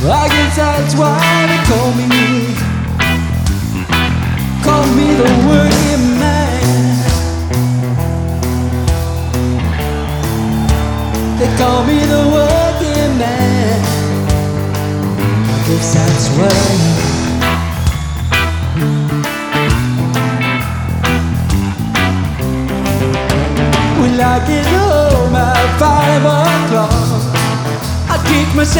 I guess that's why they call me the working man. They call me the working man. I guess that's why. Well, I get home at 5 o'clock. I kick myself